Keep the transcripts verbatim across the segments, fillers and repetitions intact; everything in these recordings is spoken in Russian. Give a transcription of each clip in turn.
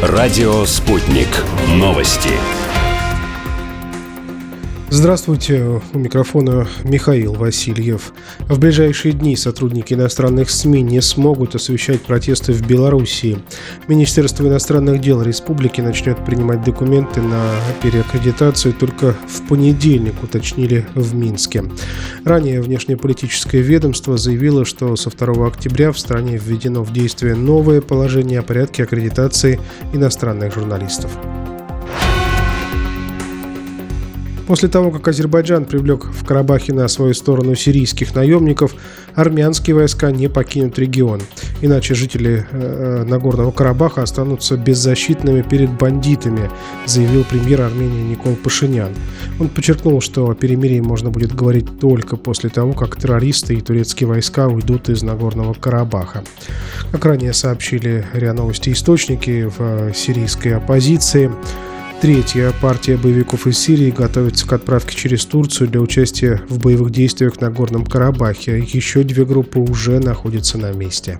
Радио «Спутник». Новости. Здравствуйте, у микрофона Михаил Васильев. В ближайшие дни сотрудники иностранных СМИ не смогут освещать протесты в Белоруссии. Министерство иностранных дел республики начнет принимать документы на переаккредитацию только в понедельник, уточнили в Минске. Ранее внешнеполитическое ведомство заявило, что со второго октября в стране введено в действие новое положение о порядке аккредитации иностранных журналистов. После того, как Азербайджан привлек в Карабахе на свою сторону сирийских наемников, армянские войска не покинут регион. Иначе жители э, Нагорного Карабаха останутся беззащитными перед бандитами, заявил премьер Армении Никол Пашинян. Он подчеркнул, что о перемирии можно будет говорить только после того, как террористы и турецкие войска уйдут из Нагорного Карабаха. Как ранее сообщили РИА Новости источники в сирийской оппозиции, третья партия боевиков из Сирии готовится к отправке через Турцию для участия в боевых действиях в Нагорном Карабахе. Еще две группы уже находятся на месте.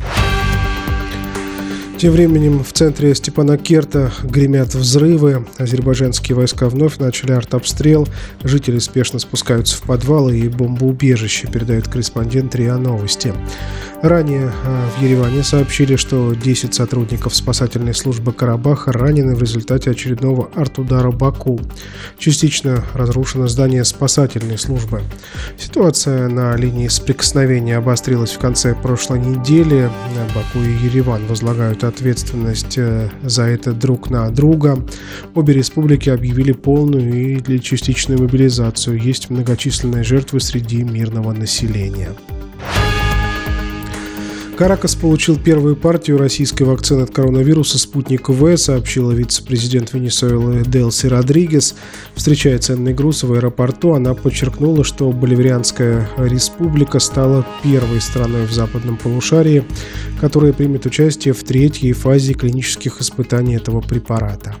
Тем временем в центре Степанакерта гремят взрывы. Азербайджанские войска вновь начали артобстрел. Жители спешно спускаются в подвалы и бомбоубежища, передает корреспондент РИА Новости. Ранее в Ереване сообщили, что десять сотрудников спасательной службы Карабаха ранены в результате очередного артудара Баку. Частично разрушено здание спасательной службы. Ситуация на линии соприкосновения обострилась в конце прошлой недели. Баку и Ереван возлагают ответственность за это друг на друга. Обе республики объявили полную или частичную мобилизацию. Есть многочисленные жертвы среди мирного населения. Каракас получил первую партию российской вакцины от коронавируса «Спутник В», сообщила вице-президент Венесуэлы Делси Родригес. Встречая ценный груз в аэропорту, она подчеркнула, что Боливарианская республика стала первой страной в западном полушарии, которая примет участие в третьей фазе клинических испытаний этого препарата.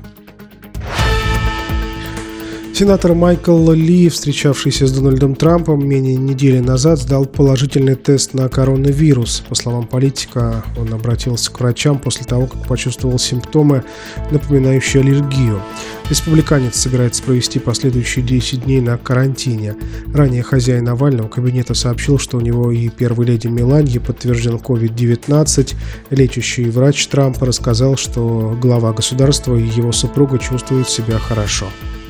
Сенатор Майкл Ли, встречавшийся с Дональдом Трампом менее недели назад, сдал положительный тест на коронавирус. По словам политика, он обратился к врачам после того, как почувствовал симптомы, напоминающие аллергию. Республиканец собирается провести последующие десять дней на карантине. Ранее хозяин овального кабинета сообщил, что у него и первой леди Меланье подтвержден ковид девятнадцать. Лечащий врач Трампа рассказал, что глава государства и его супруга чувствуют себя хорошо.